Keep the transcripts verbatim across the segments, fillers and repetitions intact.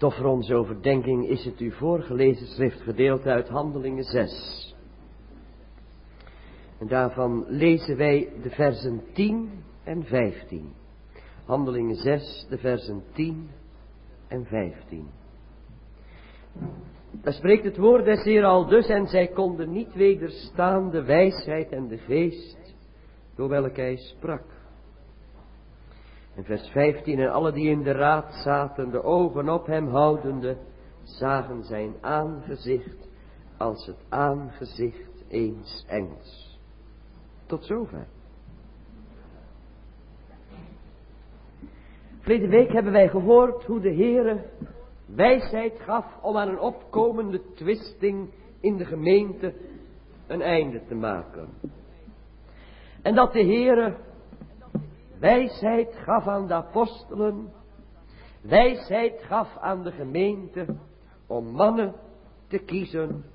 Toch voor onze overdenking is het u voorgelezen schriftgedeelte uit Handelingen zes. En daarvan lezen wij de versen tien en vijftien. Handelingen zes, de versen tien en vijftien. Daar spreekt het woord des Heer al dus, en zij konden niet wederstaan de wijsheid en de geest, door welke hij sprak. En vers vijftien, en alle die in de raad zaten, de ogen op hem houdende, zagen zijn aangezicht als het aangezicht eens engels. Tot zover. Verleden week hebben wij gehoord hoe de Heere wijsheid gaf om aan een opkomende twisting in de gemeente een einde te maken. En dat de Heere wijsheid gaf aan de apostelen, wijsheid gaf aan de gemeente om mannen te kiezen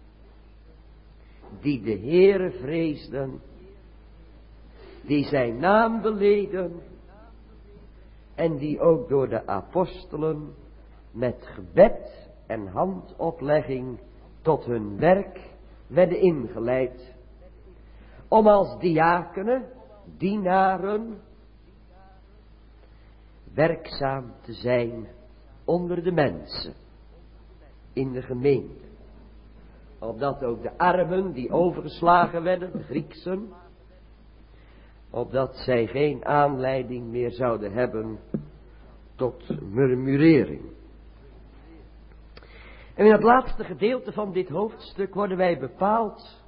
die de Heere vreesden, die zijn naam beleden en die ook door de apostelen met gebed en handoplegging tot hun werk werden ingeleid, om als diakenen, dienaren, werkzaam te zijn onder de mensen in de gemeente. Opdat ook de armen die overgeslagen werden, de Grieksen, opdat zij geen aanleiding meer zouden hebben tot murmurering. En in het laatste gedeelte van dit hoofdstuk worden wij bepaald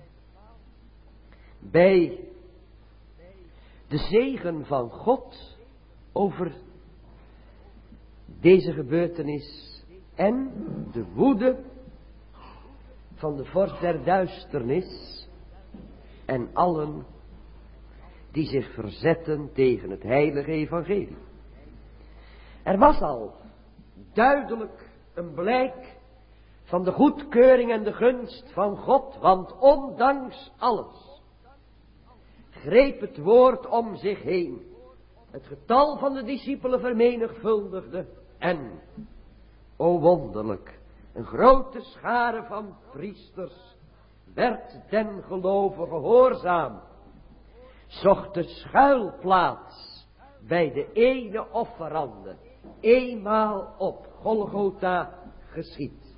bij de zegen van God over deze gebeurtenis en de woede van de vorst der duisternis en allen die zich verzetten tegen het heilige evangelie. Er was al duidelijk een blijk van de goedkeuring en de gunst van God, want ondanks alles greep het woord om zich heen. Het getal van de discipelen vermenigvuldigde en, o wonderlijk, een grote schare van priesters werd den gelovigen gehoorzaam, zocht de schuilplaats bij de ene offerande, eenmaal op Golgotha geschied.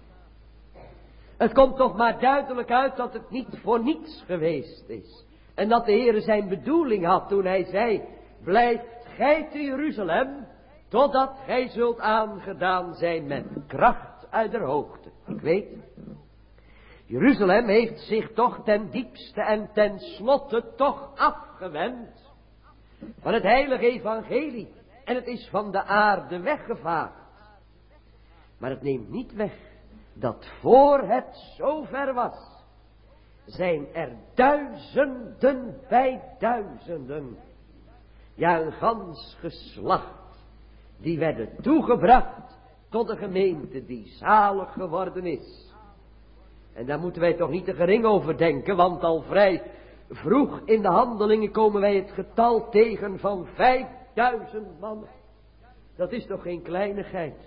Het komt toch maar duidelijk uit dat het niet voor niets geweest is. En dat de Heere zijn bedoeling had toen hij zei, blijft gij te Jeruzalem, totdat gij zult aangedaan zijn met kracht uit de hoogte. Ik weet, Jeruzalem heeft zich toch ten diepste en ten slotte toch afgewend van het heilige evangelie. En het is van de aarde weggevaagd. Maar het neemt niet weg dat voor het zover was, zijn er duizenden bij duizenden, ja een gans geslacht, die werden toegebracht tot de gemeente die zalig geworden is. En daar moeten wij toch niet te gering over denken, want al vrij vroeg in de handelingen komen wij het getal tegen van vijfduizend mannen. Dat is toch geen kleinigheid.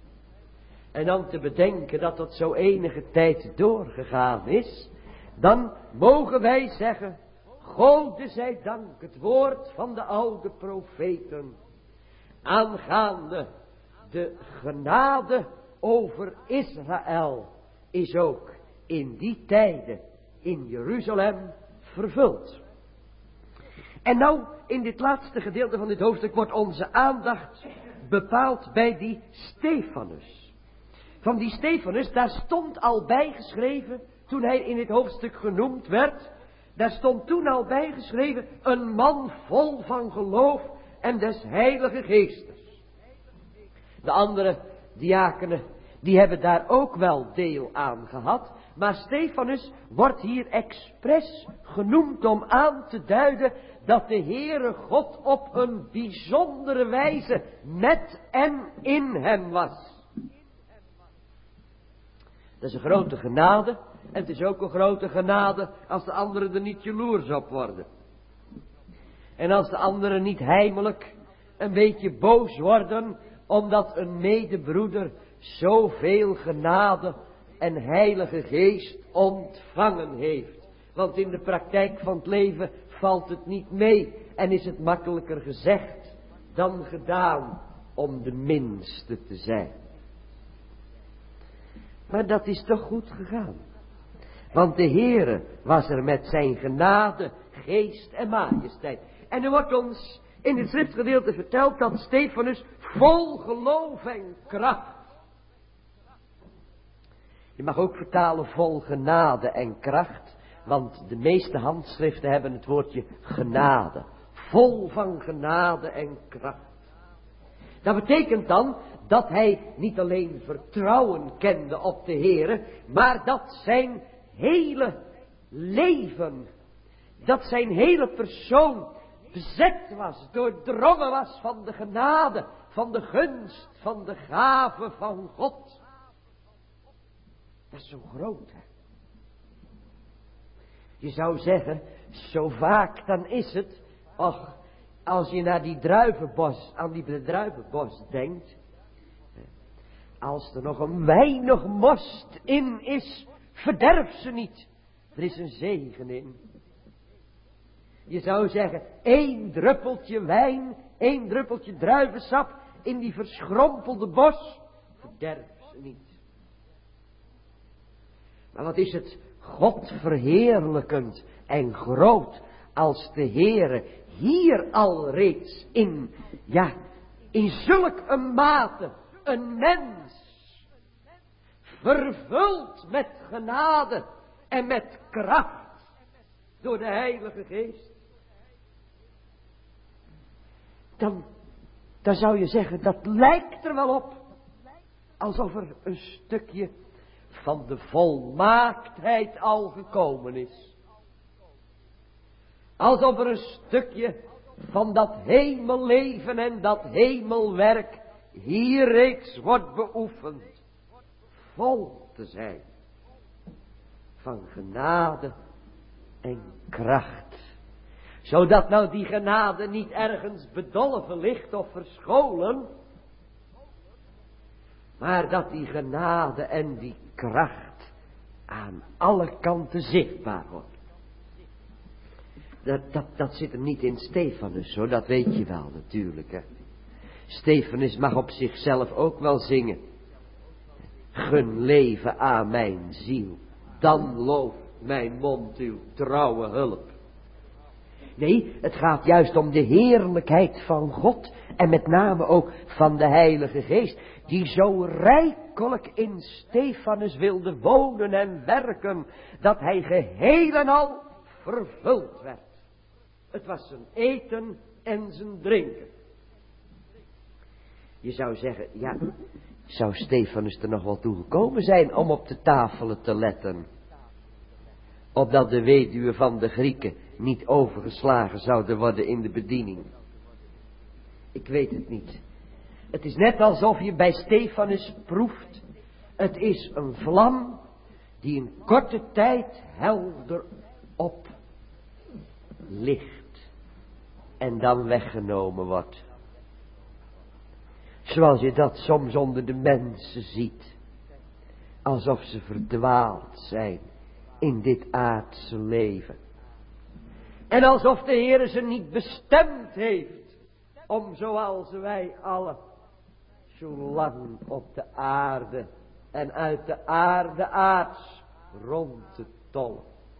En dan te bedenken dat dat zo enige tijd doorgegaan is, dan mogen wij zeggen, Gode zij dank, het woord van de oude profeten, aangaande de genade over Israël, is ook in die tijden in Jeruzalem vervuld. En nou, in dit laatste gedeelte van dit hoofdstuk wordt onze aandacht bepaald bij die Stefanus. Van die Stefanus, daar stond al bijgeschreven, toen hij in dit hoofdstuk genoemd werd, daar stond toen al bijgeschreven, een man vol van geloof en des heilige geestes. De andere diakenen, die hebben daar ook wel deel aan gehad, maar Stefanus wordt hier expres genoemd om aan te duiden dat de Heere God op een bijzondere wijze met en in hem was. Dat is een grote genade en het is ook een grote genade als de anderen er niet jaloers op worden. En als de anderen niet heimelijk een beetje boos worden omdat een medebroeder zoveel genade en heilige geest ontvangen heeft. Want in de praktijk van het leven valt het niet mee en is het makkelijker gezegd dan gedaan om de minste te zijn. Maar dat is toch goed gegaan. Want de Heere was er met zijn genade, geest en majesteit. En er wordt ons in het schriftgedeelte verteld dat Stefanus vol geloof en kracht. Je mag ook vertalen vol genade en kracht. Want de meeste handschriften hebben het woordje genade. Vol van genade en kracht. Dat betekent dan dat hij niet alleen vertrouwen kende op de Heere, maar dat zijn hele leven, dat zijn hele persoon bezet was, doordrongen was van de genade, van de gunst, van de gave van God. Dat is zo groot, hè. Je zou zeggen, zo vaak dan is het, ach, als je naar die druivenbos, aan die druivenbos denkt, als er nog een weinig most in is, verderf ze niet. Er is een zegen in. Je zou zeggen, één druppeltje wijn, één druppeltje druivensap in die verschrompelde bos, verderf ze niet. Maar wat is het God verheerlijkend en groot als de Heere hier al reeds in, ja, in zulk een mate een mens vervuld met genade en met kracht door de Heilige Geest. Dan, dan zou je zeggen, dat lijkt er wel op alsof er een stukje van de volmaaktheid al gekomen is. Alsof er een stukje van dat hemelleven en dat hemelwerk hier reeds wordt beoefend. Vol te zijn van genade en kracht. Zodat nou die genade niet ergens bedolven ligt of verscholen. Maar dat die genade en die kracht aan alle kanten zichtbaar wordt. Dat, dat, dat zit hem niet in Stefanus, hoor, dat weet je wel natuurlijk. Hè. Stefanus mag op zichzelf ook wel zingen. Gun leven aan mijn ziel, dan looft mijn mond uw trouwe hulp. Nee, het gaat juist om de heerlijkheid van God en met name ook van de Heilige Geest, die zo rijkelijk in Stefanus wilde wonen en werken, dat hij geheel en al vervuld werd. Het was zijn eten en zijn drinken. Je zou zeggen, ja, zou Stefanus er nog wel toe gekomen zijn om op de tafelen te letten? Opdat de weduwen van de Grieken niet overgeslagen zouden worden in de bediening. Ik weet het niet. Het is net alsof je bij Stefanus proeft. Het is een vlam die in korte tijd helder op ligt en dan weggenomen wordt. Zoals je dat soms onder de mensen ziet. Alsof ze verdwaald zijn in dit aardse leven. En alsof de Heer ze niet bestemd heeft om zoals wij allen zo lang op de aarde en uit de aarde aards rond te tollen.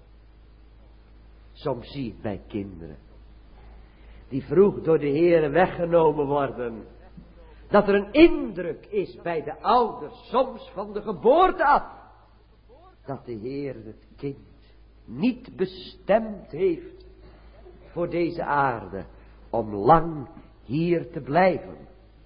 Soms zie ik bij kinderen die vroeg door de Heer weggenomen worden, dat er een indruk is bij de ouders, soms van de geboorte af, dat de Heer het kind niet bestemd heeft voor deze aarde om lang hier te blijven.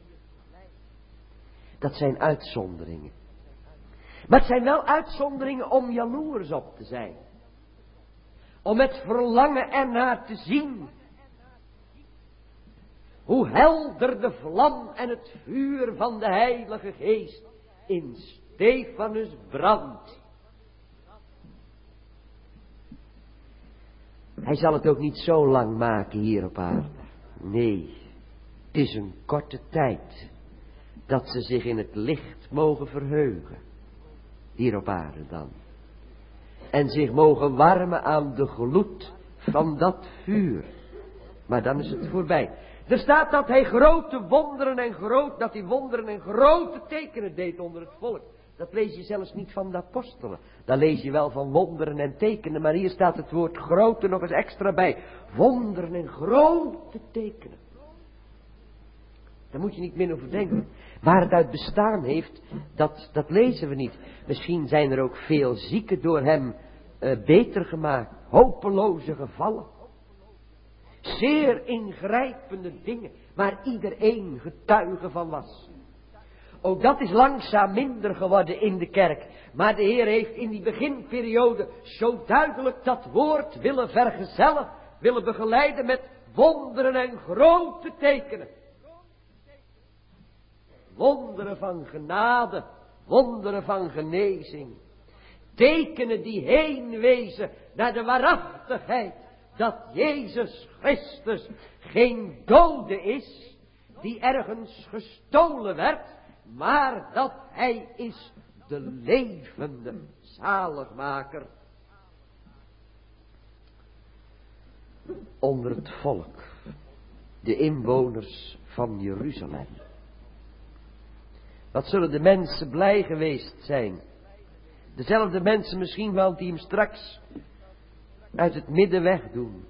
Dat zijn uitzonderingen. Maar het zijn wel uitzonderingen om jaloers op te zijn. Om met verlangen ernaar te zien hoe helder de vlam en het vuur van de Heilige Geest in Stefanus brandt. Hij zal het ook niet zo lang maken hier op aarde. Nee, het is een korte tijd. dat ze zich in het licht mogen verheugen, hier op aarde dan. En zich mogen warmen aan de gloed van dat vuur. Maar dan is het voorbij. Er staat dat hij grote wonderen en groot, dat hij wonderen en grote tekenen deed onder het volk. Dat lees je zelfs niet van de apostelen. Dan lees je wel van wonderen en tekenen, maar hier staat het woord grote nog eens extra bij. Wonderen en grote tekenen. Daar moet je niet meer over denken. Waar het uit bestaan heeft, dat, dat lezen we niet. Misschien zijn er ook veel zieken door hem uh, beter gemaakt. Hopeloze gevallen. Zeer ingrijpende dingen, waar iedereen getuige van was. Ook dat is langzaam minder geworden in de kerk. Maar de Heer heeft in die beginperiode zo duidelijk dat woord willen vergezellen, willen begeleiden met wonderen en grote tekenen. Wonderen van genade, wonderen van genezing. Tekenen die heen wezen naar de waarachtigheid dat Jezus Christus geen dode is, die ergens gestolen werd, maar dat hij is de levende zaligmaker. Onder het volk, de inwoners van Jeruzalem. Wat zullen de mensen blij geweest zijn? Dezelfde mensen misschien wel die hem straks uit het midden wegdoen.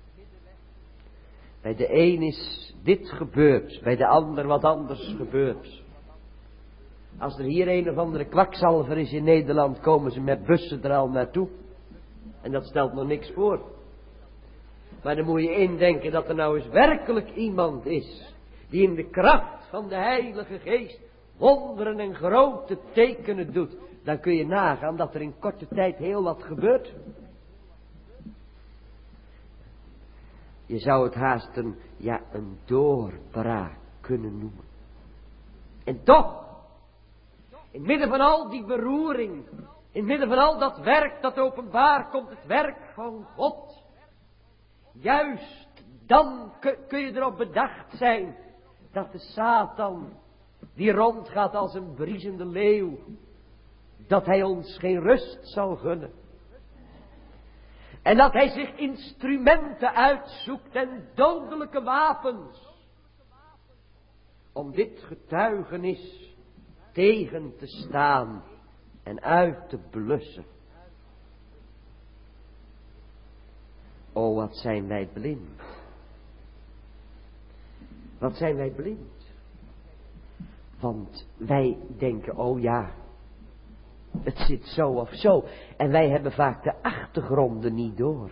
Bij de een is dit gebeurd, bij de ander wat anders gebeurd. Als er hier een of andere kwakzalver is in Nederland, komen ze met bussen er al naartoe. En dat stelt nog niks voor. Maar dan moet je indenken dat er nou eens werkelijk iemand is, die in de kracht van de Heilige Geest wonderen en grote tekenen doet. Dan kun je nagaan dat er in korte tijd heel wat gebeurt. Je zou het haast een, ja, een doorbraak kunnen noemen. En toch, in het midden van al die beroering, in het midden van al dat werk dat openbaar komt, het werk van God. Juist dan kun je erop bedacht zijn dat de Satan, die rondgaat als een briesende leeuw, dat hij ons geen rust zal gunnen. En dat hij zich instrumenten uitzoekt en dodelijke wapens. Om dit getuigenis tegen te staan en uit te blussen. O, wat zijn wij blind. Wat zijn wij blind. Want wij denken, oh ja, het zit zo of zo. En wij hebben vaak de achtergronden niet door.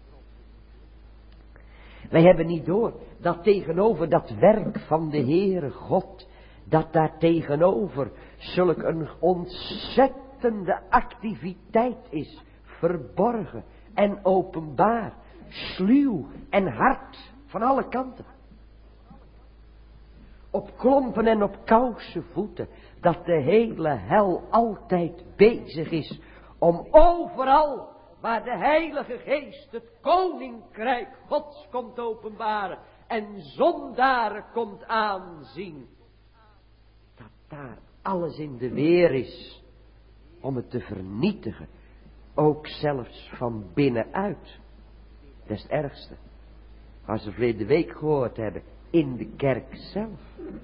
Wij hebben niet door dat tegenover dat werk van de Heere God, dat daar tegenover zulk een ontzettende activiteit is, verborgen en openbaar, sluw en hard van alle kanten. Op klompen en op kousen voeten, dat de hele hel altijd bezig is om overal waar de Heilige Geest het koninkrijk Gods komt openbaren en zondaren komt aanzien, dat daar alles in de weer is om het te vernietigen, ook zelfs van binnenuit. Dat is het ergste. Als we verleden week gehoord hebben, in de kerk zelf.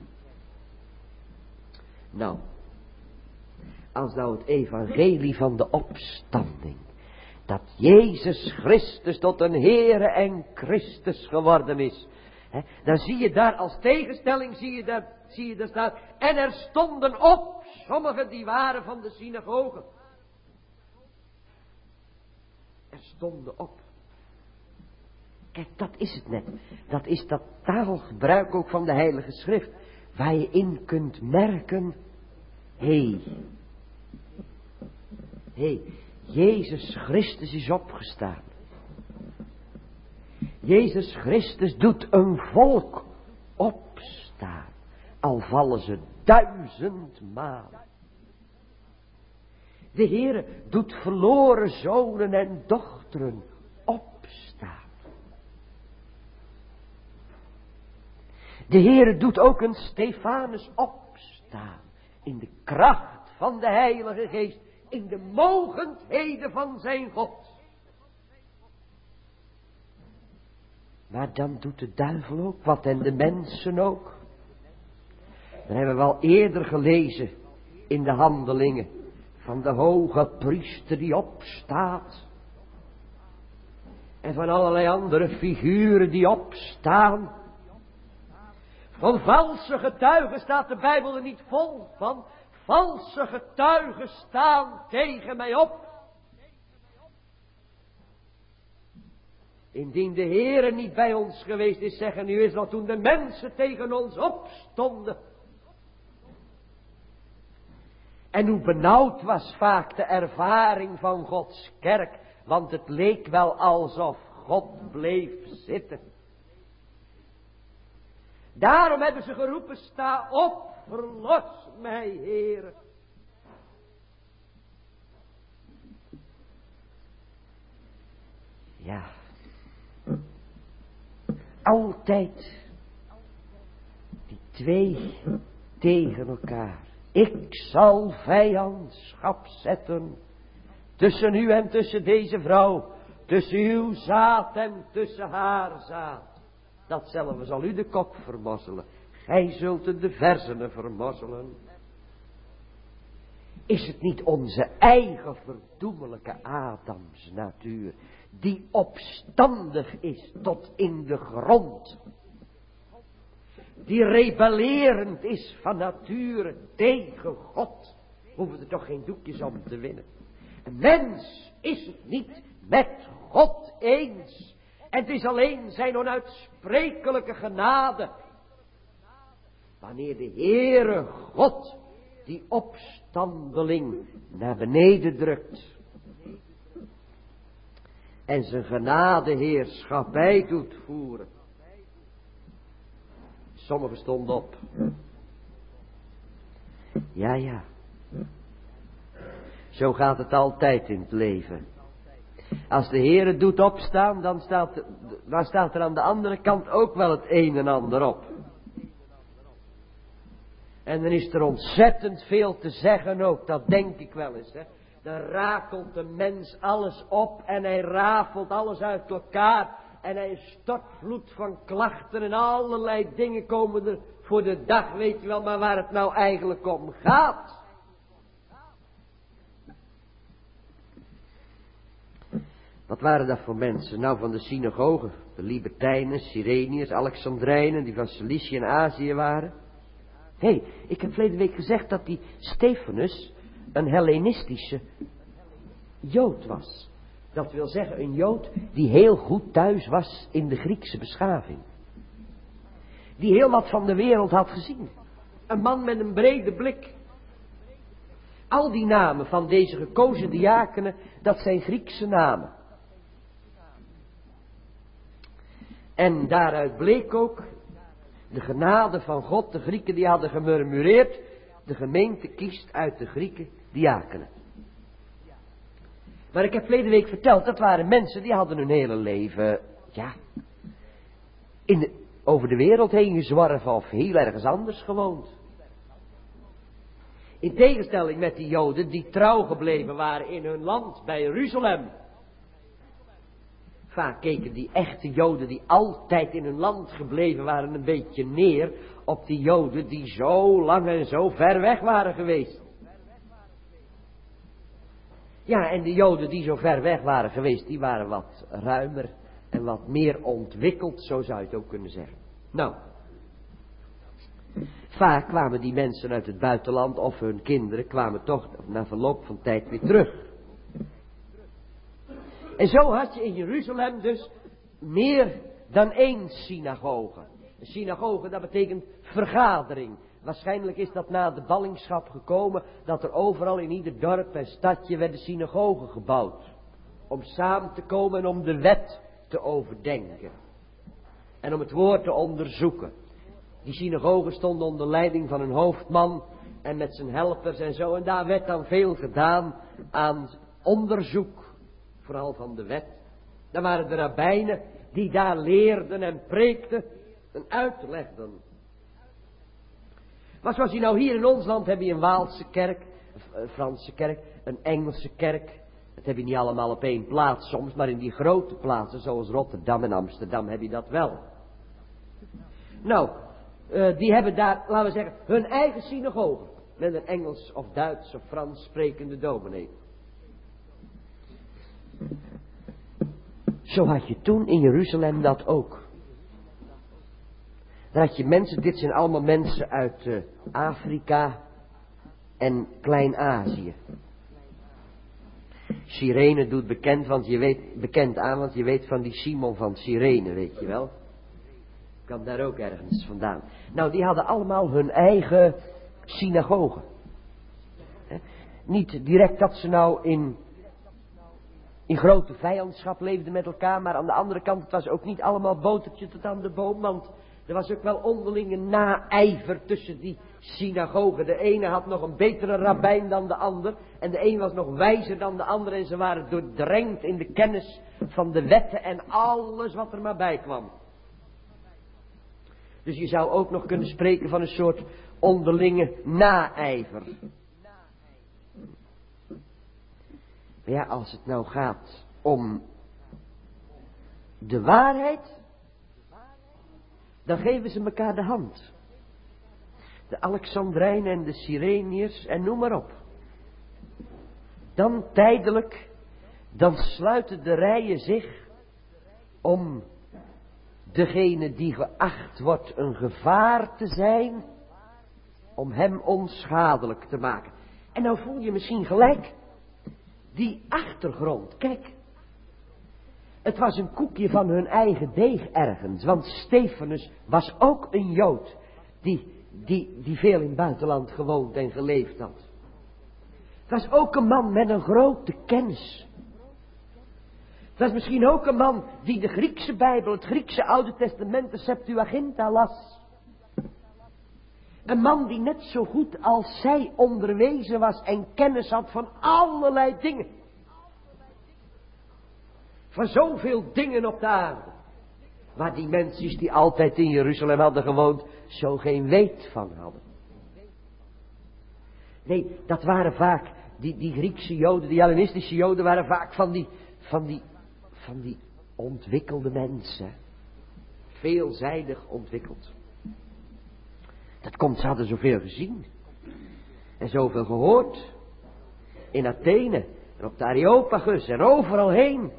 Nou, als nou het evangelie van de opstanding, dat Jezus Christus tot een Heere en Christus geworden is, hè, dan zie je daar als tegenstelling, zie je daar, zie je daar staat, en er stonden op, sommigen die waren van de synagogen. Er stonden op. Kijk, dat is het net. Dat is dat taalgebruik ook van de Heilige Schrift. Waar je in kunt merken. Hé. Hey, hey, Jezus Christus is opgestaan. Jezus Christus doet een volk opstaan. Al vallen ze duizend malen. De Heere doet verloren zonen en dochteren opstaan. De Heere doet ook een Stefanus opstaan. opstaan. In de kracht van de Heilige Geest. In de mogendheden van zijn God. Maar dan doet de duivel ook wat en de mensen ook. Dan hebben we al eerder gelezen in de handelingen van de hoge priester die opstaat. En van allerlei andere figuren die opstaan. Van valse getuigen staat de Bijbel er niet vol van. Valse getuigen staan tegen mij op. Indien de Heere niet bij ons geweest is, zeggen nu is dat toen de mensen tegen ons opstonden. En hoe benauwd was vaak de ervaring van Gods kerk, want het leek wel alsof God bleef zitten. Daarom hebben ze geroepen, sta op, verlos mij, Heere. Ja. Altijd die twee tegen elkaar. Ik zal vijandschap zetten tussen u en tussen deze vrouw, tussen uw zaad en tussen haar zaad. Datzelfde zal u de kop vermorzelen. Gij zult de verzenen vermorzelen. Is het niet onze eigen verdoemelijke Adams natuur, die opstandig is tot in de grond, die rebellerend is van nature tegen God, hoeven er toch geen doekjes om te winnen. Een mens is het niet met God eens, en het is alleen zijn onuitsprekelijke genade, wanneer de Heere God die opstandeling naar beneden drukt en zijn genadeheerschappij doet voeren. Sommigen stonden op. Ja, ja. Zo gaat het altijd in het leven. Als de Heer het doet opstaan, dan staat, dan staat er aan de andere kant ook wel het een en ander op. En dan is er ontzettend veel te zeggen ook, dat denk ik wel eens. Hè. Dan rakelt de mens alles op en hij rafelt alles uit elkaar. En hij stortvloed van klachten en allerlei dingen komen er voor de dag, weet je wel, maar waar het nou eigenlijk om gaat. Wat waren dat voor mensen? Nou, van de synagogen, de Libertijnen, Cyreniërs, Alexandrijnen, die van Cilicië en Azië waren. Hé, hey, ik heb verleden week gezegd dat die Stephanus een Hellenistische Jood was. Dat wil zeggen een Jood die heel goed thuis was in de Griekse beschaving. Die heel wat van de wereld had gezien. Een man met een brede blik. Al die namen van deze gekozen diakenen, dat zijn Griekse namen. En daaruit bleek ook de genade van God. De Grieken die hadden gemurmureerd. De gemeente kiest uit de Grieken diakenen. Maar ik heb verleden week verteld, dat waren mensen die hadden hun hele leven, ja, in de, over de wereld heen gezworven of heel ergens anders gewoond. In tegenstelling met die Joden die trouw gebleven waren in hun land bij Jeruzalem. Vaak keken die echte Joden die altijd in hun land gebleven waren een beetje neer op die Joden die zo lang en zo ver weg waren geweest. Ja, en de Joden die zo ver weg waren geweest, die waren wat ruimer en wat meer ontwikkeld, zo zou je het ook kunnen zeggen. Nou, vaak kwamen die mensen uit het buitenland of hun kinderen kwamen toch na verloop van tijd weer terug. En zo had je in Jeruzalem dus meer dan één synagoge. Een synagoge, dat betekent vergadering. Waarschijnlijk is dat na de ballingschap gekomen, dat er overal in ieder dorp en stadje werden synagogen gebouwd. Om samen te komen en om de wet te overdenken. En om het woord te onderzoeken. Die synagogen stonden onder leiding van een hoofdman en met zijn helpers en zo. En daar werd dan veel gedaan aan onderzoek, vooral van de wet. Dan waren de rabbijnen die daar leerden en preekten en uitlegden. Maar zoals je nou hier in ons land heb je een Waalse kerk, een Franse kerk, een Engelse kerk. Dat heb je niet allemaal op één plaats soms, maar in die grote plaatsen zoals Rotterdam en Amsterdam heb je dat wel. Nou, uh, die hebben daar, laten we zeggen, hun eigen synagoge. Met een Engels of Duits of Frans sprekende dominee. Zo had je toen in Jeruzalem dat ook. Daar had je mensen, dit zijn allemaal mensen uit uh, Afrika en Klein-Azië. Cyrene doet bekend, want je weet, bekend aan, want je weet van die Simon van Cyrene, weet je wel. Kwam daar ook ergens vandaan. Nou, die hadden allemaal hun eigen synagoge. He? Niet direct dat ze nou in, in grote vijandschap leefden met elkaar, maar aan de andere kant, het was ook niet allemaal botertje tot aan de boom, want er was ook wel onderlinge naijver tussen die synagogen. De ene had nog een betere rabbijn dan de ander. En de een was nog wijzer dan de ander. En ze waren doordrenkt in de kennis van de wetten en alles wat er maar bij kwam. Dus je zou ook nog kunnen spreken van een soort onderlinge naijver. Maar ja, als het nou gaat om de waarheid, dan geven ze elkaar de hand. De Alexandrijnen en de Cyreniërs en noem maar op. Dan tijdelijk, dan sluiten de rijen zich om degene die geacht wordt een gevaar te zijn, om hem onschadelijk te maken. En nou voel je misschien gelijk die achtergrond. Kijk, het was een koekje van hun eigen deeg ergens. Want Stefanus was ook een Jood die, die, die veel in het buitenland gewoond en geleefd had. Het was ook een man met een grote kennis. Het was misschien ook een man die de Griekse Bijbel, het Griekse Oude Testament, de Septuaginta las. Een man die net zo goed als zij onderwezen was en kennis had van allerlei dingen. Van zoveel dingen op de aarde. Waar die mensen die altijd in Jeruzalem hadden gewoond, zo geen weet van hadden. Nee, dat waren vaak, die, die Griekse Joden, die Hellenistische Joden waren vaak van die, van die, van die ontwikkelde mensen. Veelzijdig ontwikkeld. Dat komt, ze hadden zoveel gezien. En zoveel gehoord. In Athene, en op de Areopagus, en overal heen.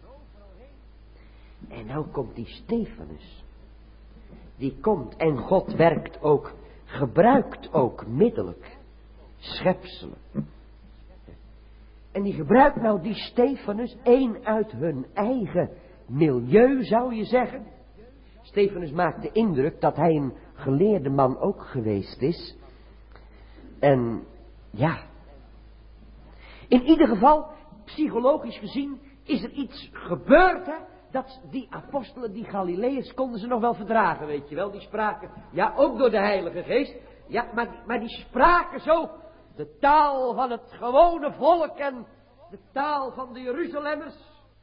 En nou komt die Stefanus. Die komt en God werkt ook, gebruikt ook middelijk, schepselen. En die gebruikt nou die Stefanus, één uit hun eigen milieu zou je zeggen. Stefanus maakt de indruk dat hij een geleerde man ook geweest is. En ja, in ieder geval, psychologisch gezien, is er iets gebeurd, hè. Dat die apostelen, die Galileërs, konden ze nog wel verdragen, weet je wel. Die spraken, ja, ook door de Heilige Geest. Ja, maar, maar die spraken zo de taal van het gewone volk en de taal van de Jeruzalemmers.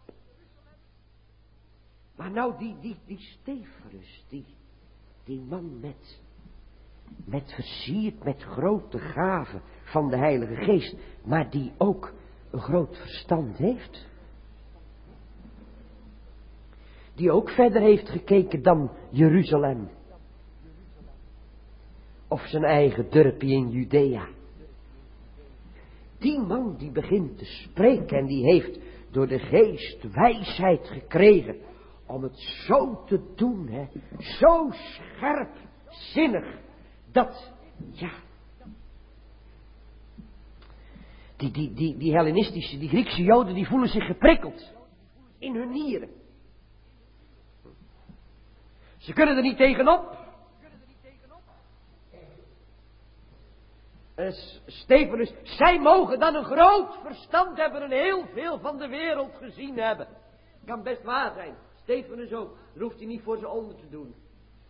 Maar nou, die, die, die Stefanus, die, die man met, met versierd, met grote gaven van de Heilige Geest, maar die ook een groot verstand heeft. Die ook verder heeft gekeken dan Jeruzalem. Of zijn eigen dorpje in Judea. Die man die begint te spreken en die heeft door de geest wijsheid gekregen. Om het zo te doen, hè. Zo scherpzinnig. Dat, ja. Die, die, die, die Hellenistische, die Griekse Joden, die voelen zich geprikkeld. In hun nieren. Ze kunnen er niet tegenop. Uh, Stefanus, zij mogen dan een groot verstand hebben en heel veel van de wereld gezien hebben. Kan best waar zijn. Stefanus ook. Daar hoeft hij niet voor ze onder te doen.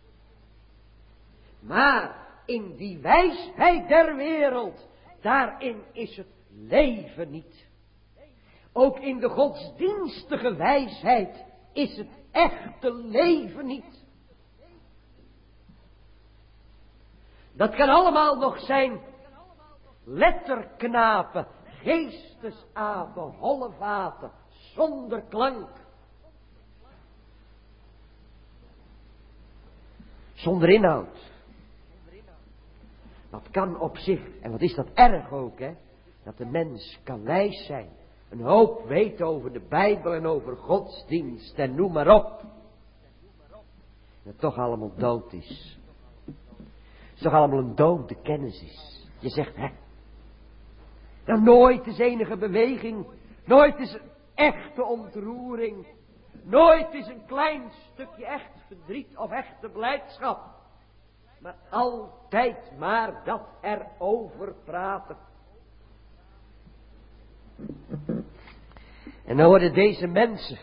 Maar in die wijsheid der wereld, daarin is het leven niet. Ook in de godsdienstige wijsheid is het echte leven niet. Dat kan allemaal nog zijn letterknapen, geestesapen, holle vaten, zonder klank. Zonder inhoud. Dat kan op zich, en wat is dat erg ook, hè? Dat de mens kan wijs zijn. Een hoop weet over de Bijbel en over godsdienst en noem maar op. En het toch allemaal dood is. Het toch allemaal een dode kennis is. Je zegt, hè? Nou, nooit is enige beweging. Nooit is een echte ontroering. Nooit is een klein stukje echt verdriet of echte blijdschap. Maar altijd maar dat erover praten. En dan worden deze mensen,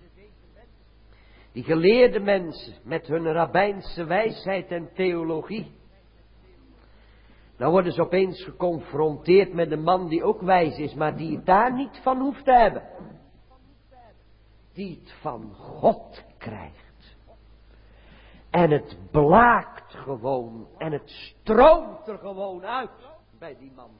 die geleerde mensen met hun rabbijnse wijsheid en theologie, dan worden ze opeens geconfronteerd met een man die ook wijs is, maar die het daar niet van hoeft te hebben. Die het van God krijgt. En het blaakt gewoon en het stroomt er gewoon uit bij die man.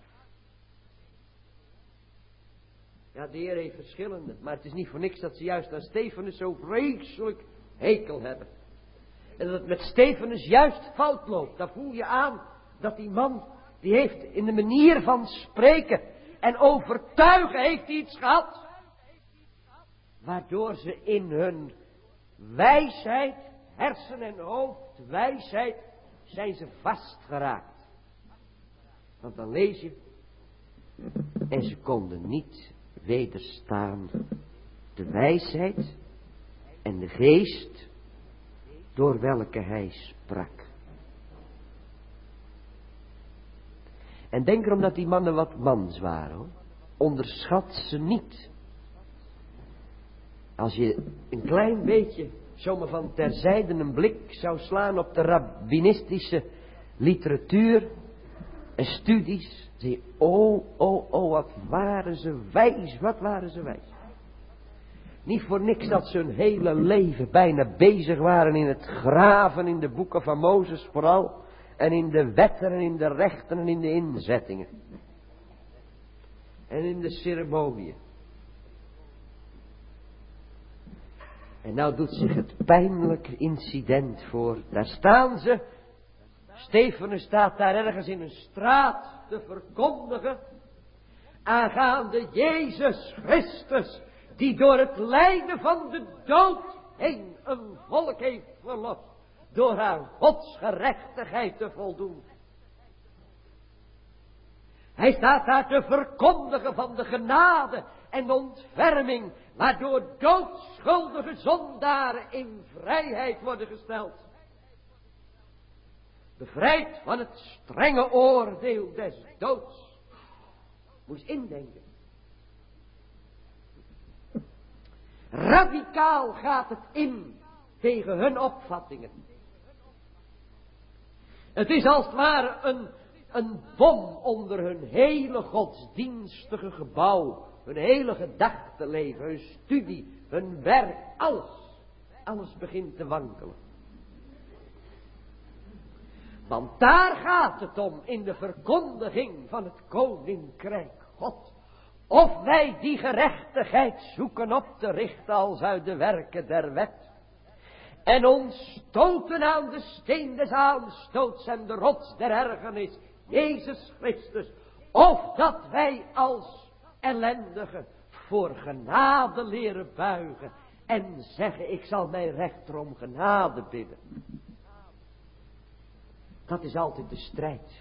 Ja, de Heer heeft verschillende, maar het is niet voor niks dat ze juist aan Stefanus zo vreselijk hekel hebben. En dat het met Stefanus juist fout loopt. Daar voel je aan dat die man, die heeft in de manier van spreken en overtuigen heeft hij iets gehad. Waardoor ze in hun wijsheid, hersen en hoofd, wijsheid, zijn ze vastgeraakt. Want dan lees je, en ze konden niet wederstaan de wijsheid en de geest door welke hij sprak. En denk erom dat die mannen wat mans waren, hoor. Onderschat ze niet. Als je een klein beetje zomaar van terzijde een blik zou slaan op de rabbinistische literatuur en studies, zie je, oh, oh, oh, wat waren ze wijs, wat waren ze wijs. Niet voor niks dat ze hun hele leven bijna bezig waren in het graven in de boeken van Mozes vooral, en in de wetten en in de rechten en in de inzettingen. En in de ceremoniën. En nou doet zich het pijnlijke incident voor. Daar staan ze. Stefanus staat daar ergens in een straat te verkondigen. Aangaande Jezus Christus. Die door het lijden van de dood heen een volk heeft verlost. Door haar Gods gerechtigheid te voldoen. Hij staat daar te verkondigen van de genade en de ontferming, waardoor doodschuldige zondaren in vrijheid worden gesteld. Bevrijd van het strenge oordeel des doods. Moest indenken. Radicaal gaat het in tegen hun opvattingen. Het is als het ware een, een bom onder hun hele godsdienstige gebouw. Hun hele gedachtenleven, hun studie, hun werk, alles. Alles begint te wankelen. Want daar gaat het om in de verkondiging van het koninkrijk God. Of wij die gerechtigheid zoeken op te richten als uit de werken der wet. En ons stoten aan de steen des aanstoots en de rots der ergernis, Jezus Christus. Of dat wij als ellendigen voor genade leren buigen en zeggen, ik zal mijn rechter om genade bidden. Dat is altijd de strijd.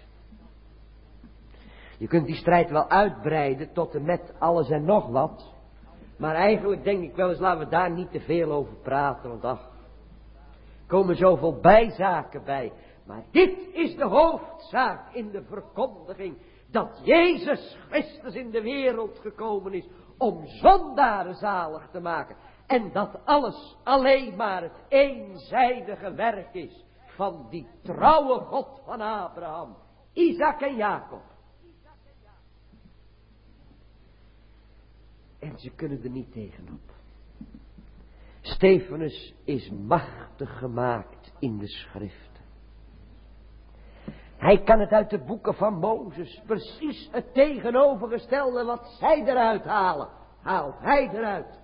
Je kunt die strijd wel uitbreiden tot en met alles en nog wat. Maar eigenlijk denk ik wel eens, laten we daar niet te veel over praten, want ach, er komen zoveel bijzaken bij. Maar dit is de hoofdzaak in de verkondiging, dat Jezus Christus in de wereld gekomen is om zondaren zalig te maken. En dat alles alleen maar het eenzijdige werk is van die trouwe God van Abraham, Isaac en Jacob. En ze kunnen er niet tegenop. Stefanus is machtig gemaakt in de schriften. Hij kan het uit de boeken van Mozes, precies het tegenovergestelde wat zij eruit halen, haalt hij eruit.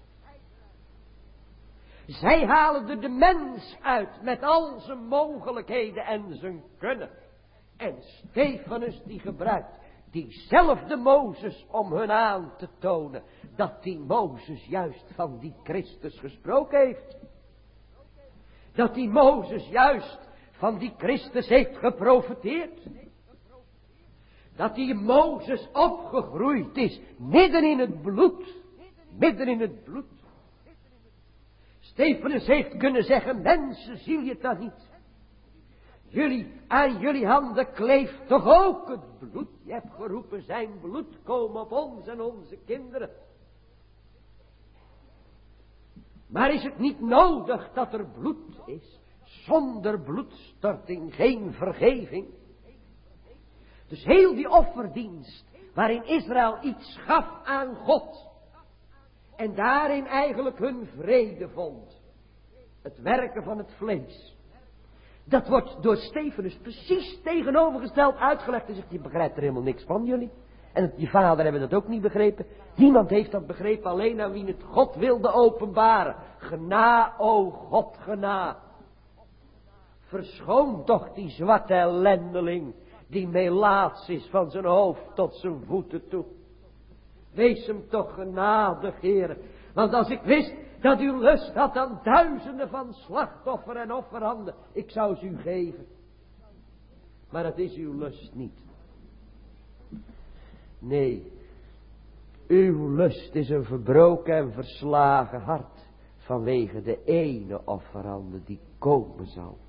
Zij halen er de mens uit met al zijn mogelijkheden en zijn kunnen. En Stefanus die gebruikt diezelfde Mozes om hun aan te tonen dat die Mozes juist van die Christus gesproken heeft. Dat die Mozes juist van die Christus heeft geprofeteerd. Dat die Mozes opgegroeid is midden in het bloed. Midden in het bloed. Stefanus heeft kunnen zeggen, mensen, zie je het dan niet? Jullie, aan jullie handen kleeft toch ook het bloed. Je hebt geroepen, zijn bloed komen op ons en onze kinderen. Maar is het niet nodig dat er bloed is? Zonder bloedstorting geen vergeving. Dus heel die offerdienst, waarin Israël iets gaf aan God. En daarin eigenlijk hun vrede vond. Het werken van het vlees. Dat wordt door Stefanus precies tegenovergesteld uitgelegd. En zegt, je begrijpt er helemaal niks van, jullie. En het, je vader hebben dat ook niet begrepen. Niemand heeft dat begrepen, alleen aan wie het God wilde openbaren. Gena, o God, gena. Verschoon toch die zwarte ellendeling, die melaats is van zijn hoofd tot zijn voeten toe. Wees hem toch genadig, Heere. Want als ik wist dat u lust had aan duizenden van slachtoffer en offerhanden, ik zou ze u geven. Maar dat is uw lust niet. Nee, uw lust is een verbroken en verslagen hart vanwege de ene offerhande die komen zal.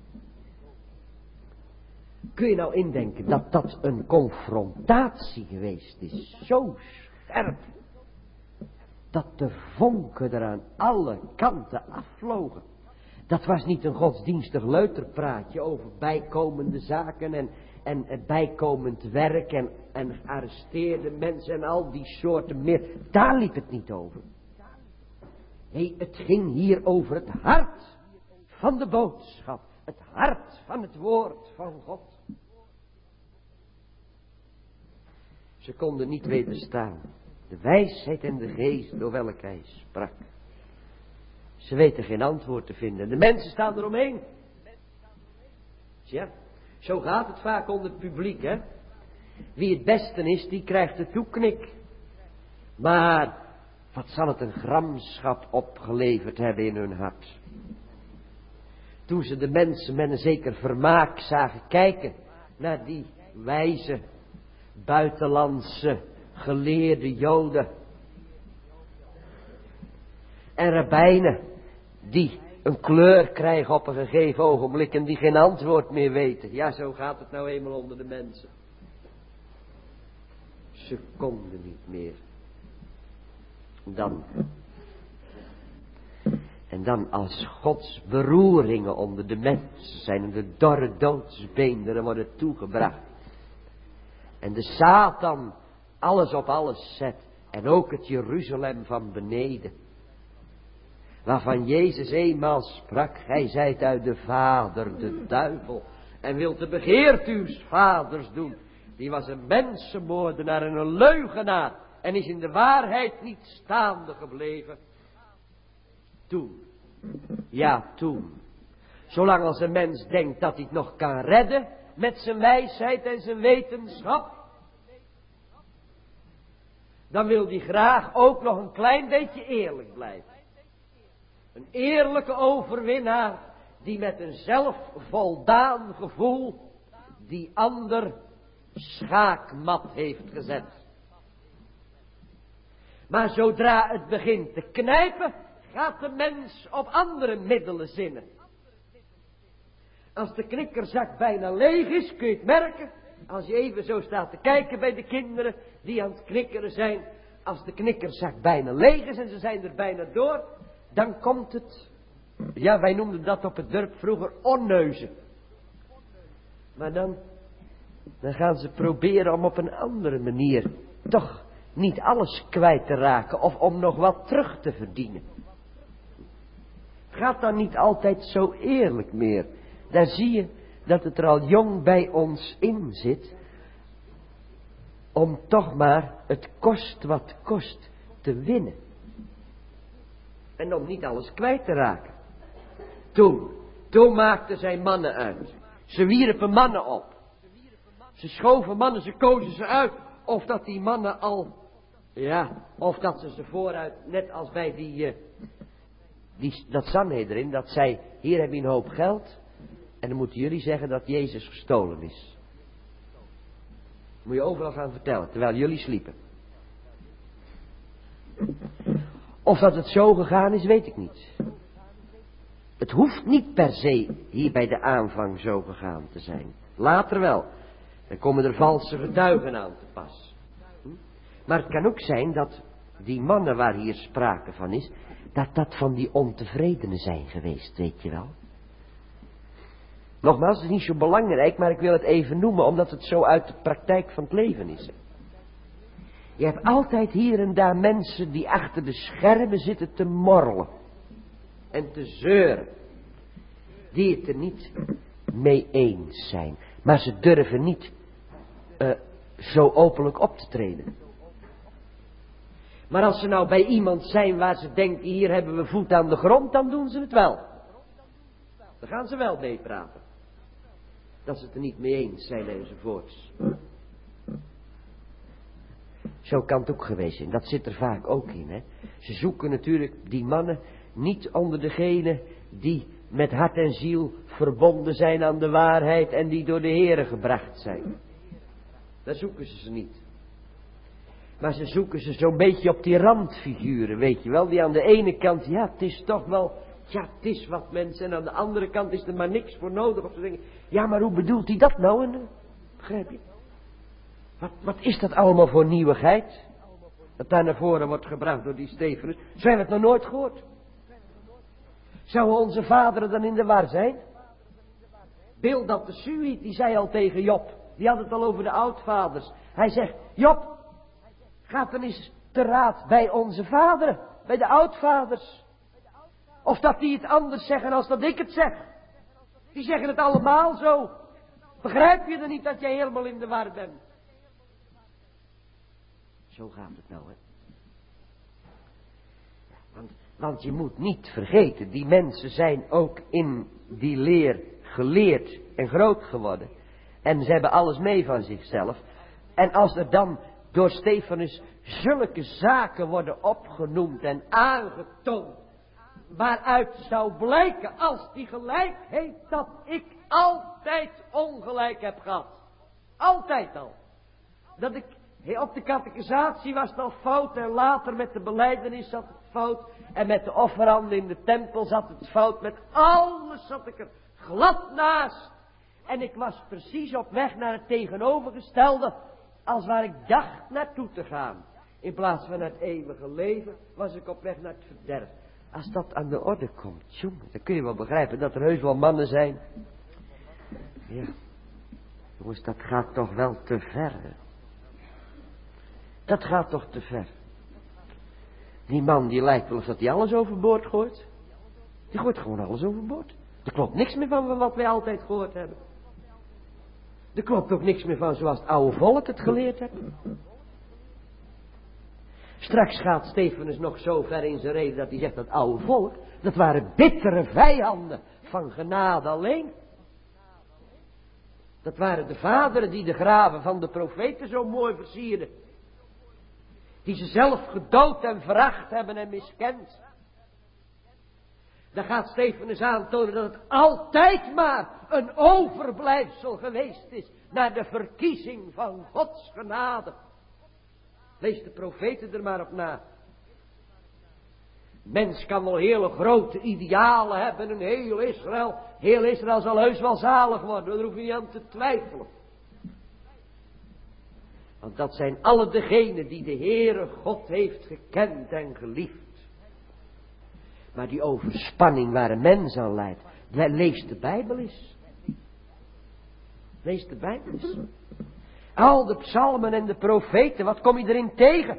Kun je nou indenken dat dat een confrontatie geweest is, zo scherp, dat de vonken er aan alle kanten afvlogen. Dat was niet een godsdienstig leuterpraatje over bijkomende zaken en, en, en bijkomend werk en, en gearresteerde mensen en al die soorten meer. Daar liep het niet over. Nee, het ging hier over het hart van de boodschap. Het hart van het woord van God. Ze konden niet wederstaan. De wijsheid en de geest door welke hij sprak. Ze weten geen antwoord te vinden. De mensen staan eromheen. Ja, zo gaat het vaak onder het publiek, hè. Wie het beste is, die krijgt de toeknik. Maar wat zal het een gramschap opgeleverd hebben in hun hart. Toen ze de mensen met een zeker vermaak zagen kijken naar die wijze, buitenlandse, geleerde Joden. En rabbijnen die een kleur krijgen op een gegeven ogenblik en die geen antwoord meer weten. Ja, zo gaat het nou eenmaal onder de mensen. Ze konden niet meer. Dan. En dan als Gods beroeringen onder de mensen zijn en de dorre doodsbeenderen worden toegebracht. En de Satan alles op alles zet. En ook het Jeruzalem van beneden. Waarvan Jezus eenmaal sprak, gij zijt uit de vader, de duivel. En wilt de begeert uw vaders doen. Die was een mensenmoordenaar en een leugenaar. En is in de waarheid niet staande gebleven. Toen. Ja, toen. Zolang als een mens denkt dat hij het nog kan redden. Met zijn wijsheid en zijn wetenschap. Dan wil hij graag ook nog een klein beetje eerlijk blijven. Een eerlijke overwinnaar. Die met een zelfvoldaan gevoel. Die ander schaakmat heeft gezet. Maar zodra het begint te knijpen, gaat de mens op andere middelen zinnen. Als de knikkerzak bijna leeg is, kun je het merken. Als je even zo staat te kijken bij de kinderen die aan het knikkeren zijn. Als de knikkerzak bijna leeg is en ze zijn er bijna door, dan komt het. Ja, wij noemden dat op het dorp vroeger onneuzen. Maar dan, dan gaan ze proberen om op een andere manier toch niet alles kwijt te raken of om nog wat terug te verdienen. Het gaat dan niet altijd zo eerlijk meer. Daar zie je dat het er al jong bij ons in zit, om toch maar het kost wat kost te winnen. En om niet alles kwijt te raken. Toen, toen maakten zij mannen uit. Ze wierpen mannen op. Ze schoven mannen, ze kozen ze uit. Of dat die mannen al, ja, of dat ze ze vooruit, net als bij die, uh, die dat Sanhedrin, dat zij, hier heb je een hoop geld. En dan moeten jullie zeggen dat Jezus gestolen is. Moet je overal gaan vertellen, terwijl jullie sliepen. Of dat het zo gegaan is, weet ik niet. Het hoeft niet per se hier bij de aanvang zo gegaan te zijn. Later wel. Dan komen er valse getuigen aan te pas. Hm? Maar het kan ook zijn dat die mannen waar hier sprake van is, dat dat van die ontevredenen zijn geweest, weet je wel. Nogmaals, het is niet zo belangrijk, maar ik wil het even noemen, omdat het zo uit de praktijk van het leven is. Je hebt altijd hier en daar mensen die achter de schermen zitten te morrelen. En te zeuren. Die het er niet mee eens zijn. Maar ze durven niet uh, zo openlijk op te treden. Maar als ze nou bij iemand zijn waar ze denken, hier hebben we voet aan de grond, dan doen ze het wel. Dan gaan ze wel meepraten. Dat ze het er niet mee eens zijn enzovoorts. Zo kan het ook geweest zijn. Dat zit er vaak ook in. Hè? Ze zoeken natuurlijk die mannen niet onder degene die met hart en ziel verbonden zijn aan de waarheid en die door de Heere gebracht zijn. Daar zoeken ze ze niet. Maar ze zoeken ze zo'n beetje op die randfiguren, weet je wel. Die aan de ene kant, ja, het is toch wel, ja, het is wat mensen. En aan de andere kant is er maar niks voor nodig. Of ze denken, ja, maar hoe bedoelt hij dat nou? En, begrijp je? Wat, wat is dat allemaal voor nieuwigheid? Dat daar naar voren wordt gebracht door die Stefanus. Zo hebben we het nog nooit gehoord. Zouden onze vaderen dan in de war zijn? Bildad de Suït, die zei al tegen Job. Die had het al over de oudvaders. Hij zegt, Job, ga dan eens te raad bij onze vaderen. Bij de oudvaders. Of dat die het anders zeggen als dat ik het zeg. Die zeggen het allemaal zo. Begrijp je dan niet dat jij helemaal in de war bent? Zo gaat het nou, hè. Want, want je moet niet vergeten, die mensen zijn ook in die leer geleerd en groot geworden. En ze hebben alles mee van zichzelf. En als er dan door Stefanus zulke zaken worden opgenoemd en aangetoond, waaruit zou blijken, als die gelijk heeft, dat ik altijd ongelijk heb gehad. Altijd al. Dat ik, op de catechisatie was het al fout en later met de belijdenis zat het fout. En met de offeranden in de tempel zat het fout. Met alles zat ik er glad naast. En ik was precies op weg naar het tegenovergestelde als waar ik dacht naartoe te gaan. In plaats van naar het eeuwige leven was ik op weg naar het verderf. Als dat aan de orde komt, jongen, dan kun je wel begrijpen dat er heus wel mannen zijn. Ja, jongens, dat gaat toch wel te ver. Hè? Dat gaat toch te ver. Die man die lijkt wel of dat hij alles overboord gooit. Die gooit gewoon alles overboord. Er klopt niks meer van wat wij altijd gehoord hebben. Er klopt ook niks meer van zoals het oude volk het geleerd heeft. Straks gaat Stefanus nog zo ver in zijn reden dat hij zegt dat oude volk, dat waren bittere vijanden van genade alleen. Dat waren de vaderen die de graven van de profeten zo mooi versierden. Die ze zelf gedood en veracht hebben en miskend. Dan gaat Stefanus aantonen dat het altijd maar een overblijfsel geweest is naar de verkiezing van Gods genade. Lees de profeten er maar op na. Mens kan wel hele grote idealen hebben en heel Israël, heel Israël zal heus wel zalig worden, daar hoef je niet aan te twijfelen. Want dat zijn alle degenen die de Heere God heeft gekend en geliefd. Maar die overspanning waar een mens aan leidt, lees de Bijbel eens. Lees de Bijbel eens. Al de psalmen en de profeten, wat kom je erin tegen?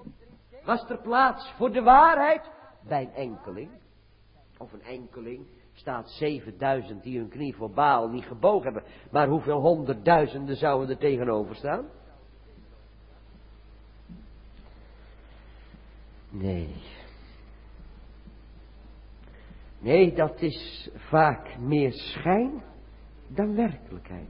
Was er plaats voor de waarheid? Bij een enkeling. Of een enkeling. Staat zevenduizend die hun knie voor Baal niet gebogen hebben. Maar hoeveel honderdduizenden zouden er tegenover staan? Nee. Nee, dat is vaak meer schijn dan werkelijkheid.